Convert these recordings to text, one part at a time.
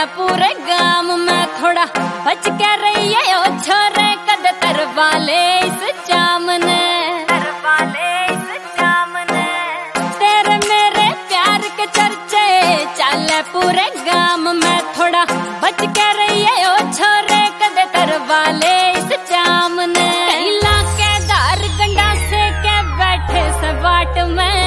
पूरे गांव में थोड़ा बच के रहिए ओ छोरे कद तरवाले इस जामने तेरे मेरे प्यार के चर्चे चले पूरे गांव में थोड़ा बच के रहिए ओ छोरे कद तरवाले इस जामने इलाके दार गंडा से के बैठे सवाट में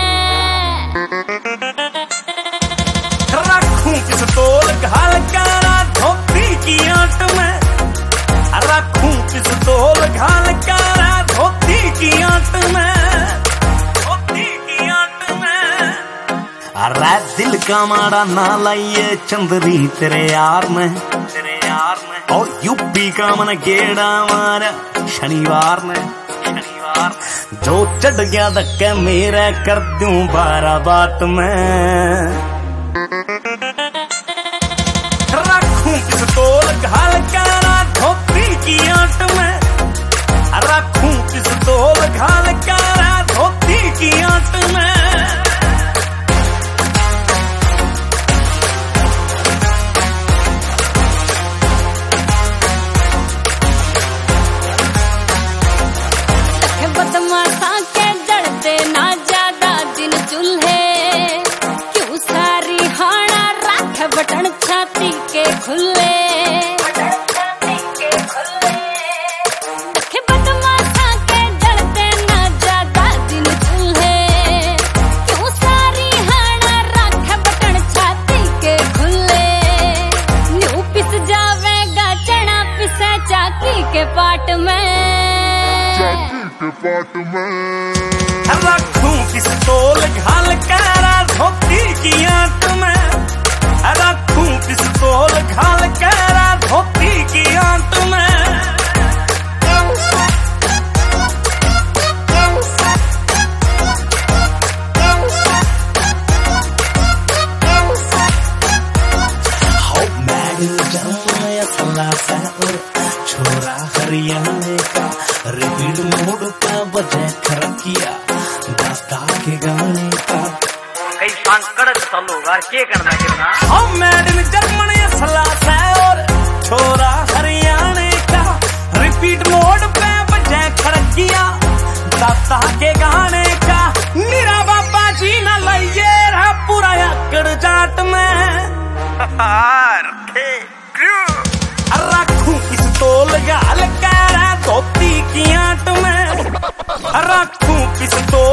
रखूं पिस्तौल घाल कारा धोती की आंट में, रखूं पिस्तौल घाल कारा धोती की आंट में, धोती की आंट में। अरे दिल का मारा ना लाइए चंदरी तेरे यार में, तेरे यार में। और यूपी का मन गेड़ा मारा शनिवार में, शनिवार। जो चढ़ गया धक्के मेरा कर दूं 12 बात में। रखूं पिस्तौल घाल कारा धोती की आंट में, रखूं पिस्तौल घाल कारा धोती की आंट में। बदमाशा के डरते ना ज्यादा दिन चूल्हे क्यों सारी हाना राख बटन छाती के खुले। बदमाशा के डरते ना ज्यादा दिन चूल्हे क्यों सारी हाना राख बटन छाती के खुले। न्यू पिस जावेगा चना पिसे चाकी के पाट में, रखूं पिस्तौल घाल कारा धोती की आंट में, रखूं पिस्तौल घाल कारा धोती की आंट में। हो मैडल जमाया सलासा और छोरा हरियाणे का रिपीट मोड का बजे खरकिया दाता के गाने का कई सांकड़ चलो यार के करना हम मेड इन जर्मनी सलास है और छोरा हरियाणे का रिपीट मोड पे बजे खरकिया दाता के गाने का। मेरा बाबा जी न लइए रहा पूरा अकड़ जाट में। रखूं पिस्तौल घाल कारा धोती की आंट में, रखूं पिस्तौल